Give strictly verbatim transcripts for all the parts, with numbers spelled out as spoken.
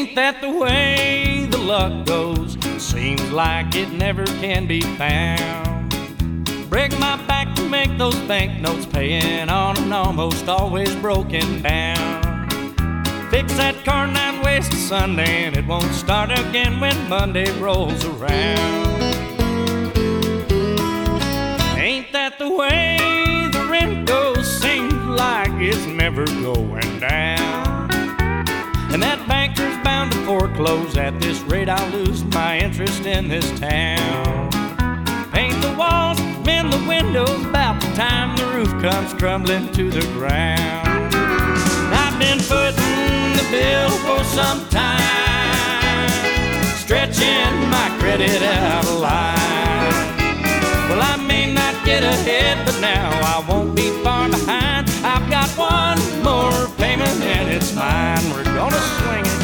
Ain't that the way the luck goes? Seems like it never can be found. Break my back to make those banknotes, paying on and almost always broken down. Fix that car nine ways to Sunday, and it won't start again when Monday rolls around. Ain't that the way the rent goes? Seems like it's never going down. And that banker's bound to foreclose. At this rate I'll lose my interest in this town. Paint the walls, mend the windows, about the time the roof comes crumbling to the ground. I've been footing the bill for some time, stretching my credit out of line. Well, I may not get ahead, but now I won't be far behind. I've got one more payment and it's mine. We're gonna swing it.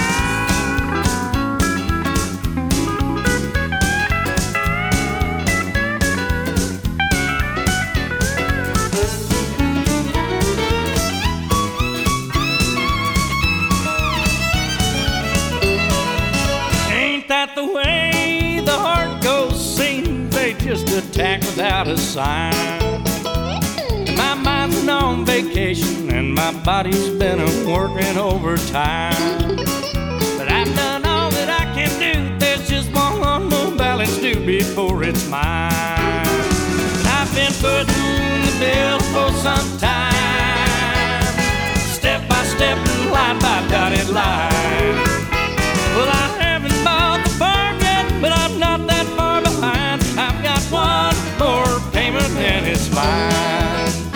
Ain't that the way the heart goes? Seems they just attack without a sign. My mind's been on vacation and my body's been working overtime. But I've done all that I can do. There's just one more balance due before it's mine. I've been footing the bill for some time, step by step and line by dotted line. Well, I haven't bought the farm yet, but I'm not that far behind. I've got one more payment and it's mine.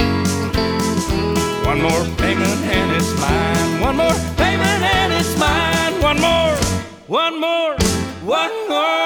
One more payment and it's mine. One more payment and it's mine. One more, one more, one more.